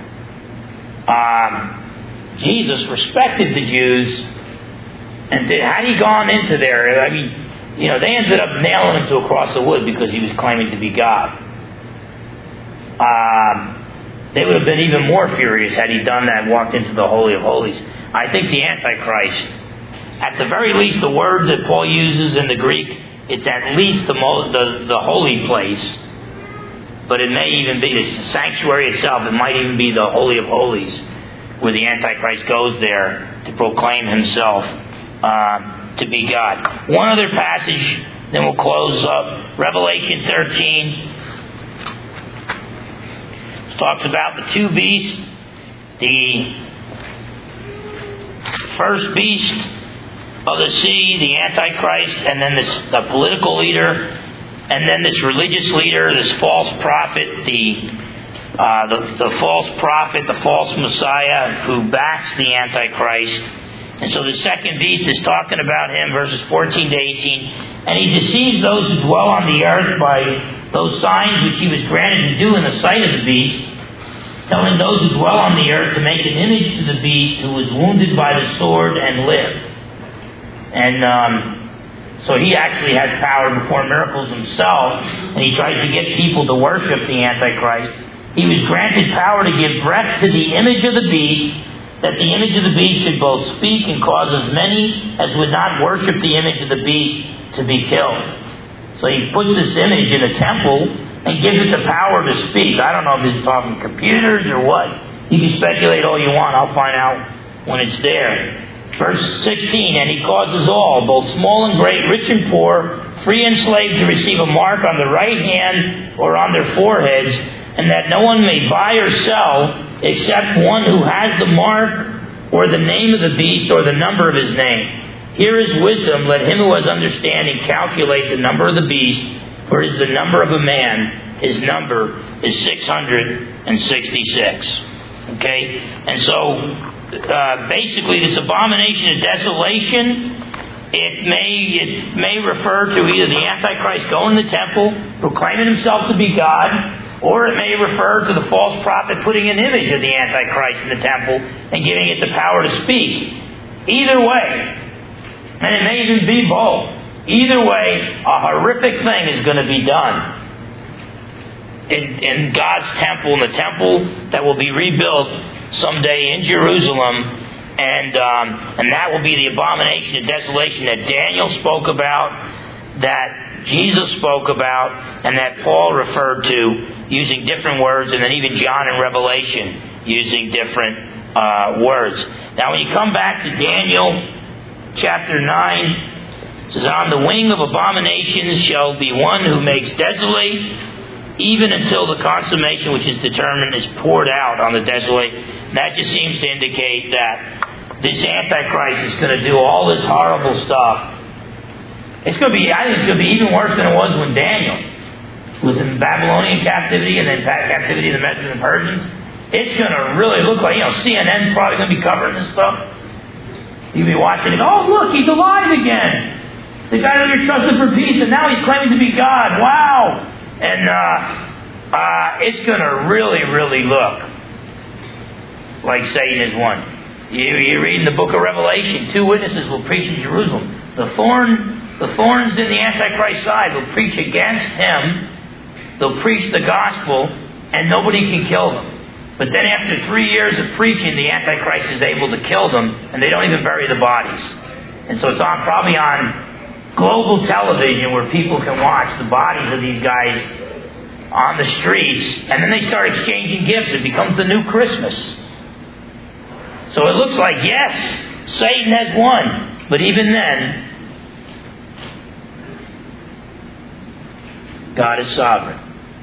Speaker 1: Jesus respected the Jews, and had he gone into there, I mean, you know, they ended up nailing him to a cross of wood because he was claiming to be God. They would have been even more furious had he done that and walked into the Holy of Holies. I think the Antichrist, at the very least, the word that Paul uses in the Greek, it's at least the holy place. But it may even be the sanctuary itself. It might even be the Holy of Holies, where the Antichrist goes there to proclaim himself to be God. One other passage, then we'll close up. Revelation 13. It talks about the two beasts. The first beast of the sea, the Antichrist, and then the political leader, and then this religious leader, this false prophet, the false prophet, the false Messiah who backs the Antichrist. And so the second beast is talking about him, verses 14 to 18. And he deceives those who dwell on the earth by those signs which he was granted to do in the sight of the beast, telling those who dwell on the earth to make an image to the beast who was wounded by the sword and lived. And so he actually has power to perform miracles himself, and he tries to get people to worship the Antichrist. He was granted power to give breath to the image of the beast, that the image of the beast should both speak and cause as many as would not worship the image of the beast to be killed. So he puts this image in a temple and gives it the power to speak. I don't know if this is talking computers or what. You can speculate all you want. I'll find out when it's there. Verse 16, and he causes all, both small and great, rich and poor, free and slave, to receive a mark on the right hand or on their foreheads, and that no one may buy or sell except one who has the mark or the name of the beast or the number of his name. Here is wisdom. Let him who has understanding calculate the number of the beast, for it is the number of a man. His number is 666. Okay? And so, basically, this abomination of desolation, it may refer to either the Antichrist going to the temple, proclaiming himself to be God, or it may refer to the false prophet putting an image of the Antichrist in the temple and giving it the power to speak. Either way, and it may even be both. Either way, a horrific thing is going to be done in God's temple, in the temple that will be rebuilt someday in Jerusalem, and that will be the abomination of desolation that Daniel spoke about, that Jesus spoke about, and that Paul referred to using different words, and then even John in Revelation using different words. Now when you come back to Daniel chapter 9, it says, on the wing of abominations shall be one who makes desolate, even until the consummation which is determined is poured out on the desolate. That just seems to indicate that this Antichrist is going to do all this horrible stuff. I think it's going to be even worse than it was when Daniel was in Babylonian captivity and then captivity of the Medes and the Persians. It's going to really look like, CNN's probably going to be covering this stuff. You'll be watching it. Oh, look, he's alive again. The guy that you're trusting for peace, and now he's claiming to be God. Wow. And it's going to really, really look like Satan is one. You read in the book of Revelation, 2 witnesses will preach in Jerusalem. The thorns in the Antichrist side will preach against him. They'll preach the gospel, and nobody can kill them. But then after 3 years of preaching, the Antichrist is able to kill them, and they don't even bury the bodies. And so it's probably on global television where people can watch the bodies of these guys on the streets, and then they start exchanging gifts. It becomes the new Christmas. So it looks like, yes, Satan has won. But even then, God is sovereign.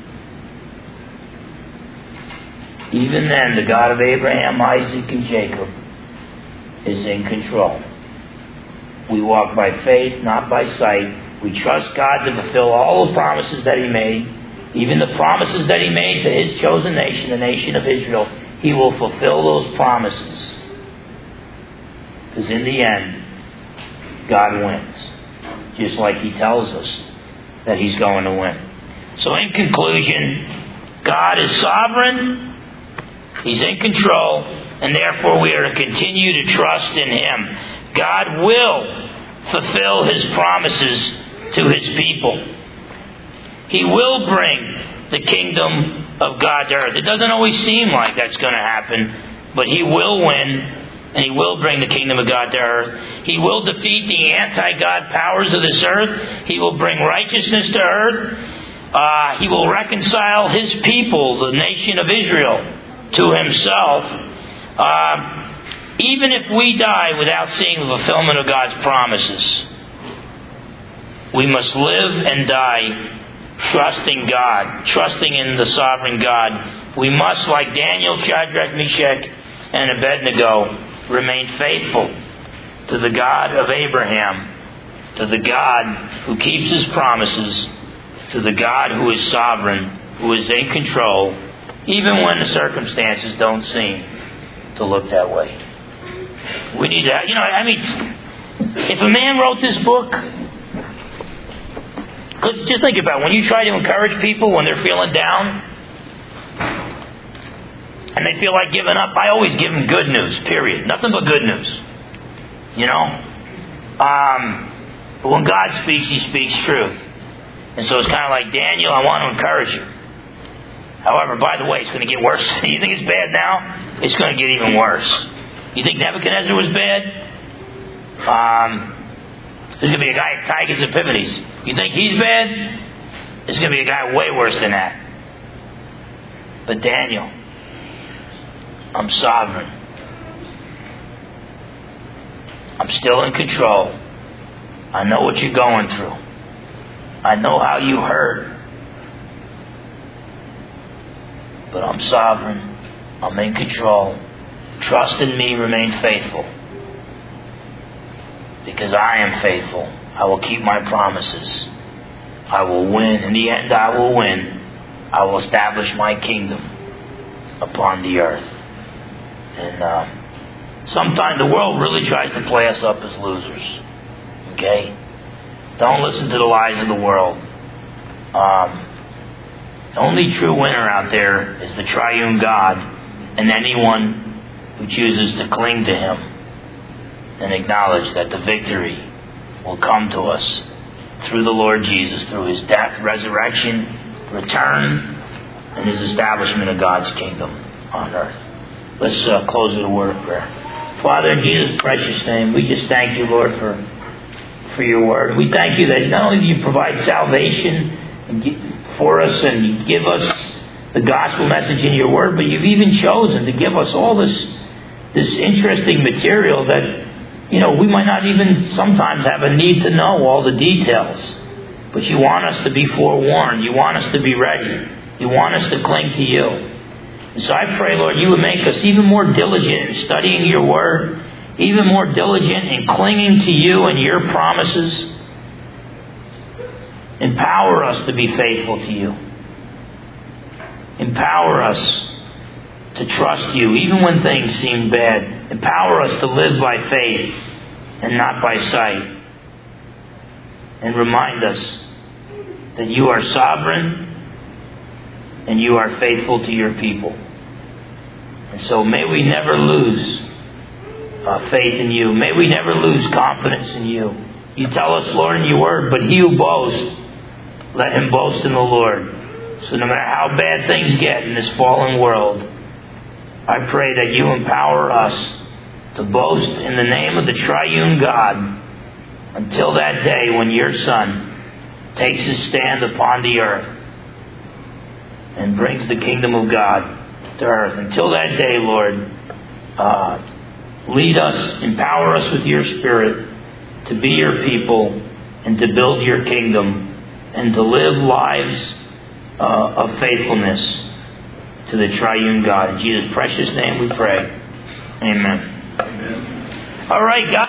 Speaker 1: Even then, the God of Abraham, Isaac, and Jacob is in control. We walk by faith, not by sight. We trust God to fulfill all the promises that He made, even the promises that He made to His chosen nation, the nation of Israel. He will fulfill those promises. Because in the end, God wins. Just like He tells us that He's going to win. So in conclusion, God is sovereign. He's in control. And therefore we are to continue to trust in Him. God will fulfill His promises to His people. He will bring the kingdom of God to earth. It doesn't always seem like that's going to happen, but He will win, and He will bring the kingdom of God to earth. He will defeat the anti-God powers of this earth. He will bring righteousness to earth. He will reconcile His people, the nation of Israel, to Himself. Even if we die without seeing the fulfillment of God's promises, we must live and die trusting God, trusting in the sovereign God. We must, like Daniel, Shadrach, Meshach, and Abednego, remain faithful to the God of Abraham, to the God who keeps His promises, to the God who is sovereign, who is in control, even when the circumstances don't seem to look that way. We need to, if a man wrote this book, just think about it. When you try to encourage people when they're feeling down and they feel like giving up, I always give them good news, period. Nothing but good news. But when God speaks, He speaks truth. And so it's kind of like, Daniel, I want to encourage you. However, by the way, it's going to get worse. You think it's bad now? It's going to get even worse. You think Nebuchadnezzar was bad? There's going to be a guy at Antiochus Epiphanes. You think he's bad? There's going to be a guy way worse than that. But Daniel, I'm sovereign. I'm still in control. I know what you're going through. I know how you hurt. But I'm sovereign. I'm in control. Trust in me, remain faithful. Because I am faithful. I will keep my promises. I will win. In the end, I will win. I will establish my kingdom upon the earth. And sometimes the world really tries to play us up as losers. Okay? Don't listen to the lies of the world. The only true winner out there is the triune God, and anyone who chooses to cling to Him and acknowledge that the victory will come to us through the Lord Jesus, through His death, resurrection, return, and His establishment of God's kingdom on earth. Let's close with a word of prayer. Father, in Jesus' precious name, we just thank you, Lord, for your word. We thank you that not only do you provide salvation for us and you give us the gospel message in your word, but you've even chosen to give us all this interesting material that, we might not even sometimes have a need to know all the details. But you want us to be forewarned. You want us to be ready. You want us to cling to you. And so I pray, Lord, you would make us even more diligent in studying your word, even more diligent in clinging to you and your promises. Empower us to be faithful to you. Empower us to trust you even when things seem bad. Empower us to live by faith and not by sight. And remind us that you are sovereign and you are faithful to your people. And so may we never lose faith in you. May we never lose confidence in you. You tell us, Lord, in your word, but he who boasts, let him boast in the Lord. So no matter how bad things get in this fallen world, I pray that you empower us to boast in the name of the triune God until that day when your Son takes his stand upon the earth and brings the kingdom of God to earth. Until that day, Lord, lead us, empower us with your Spirit to be your people and to build your kingdom and to live lives of faithfulness to the triune God. In Jesus' precious name we pray. Amen. All right, God.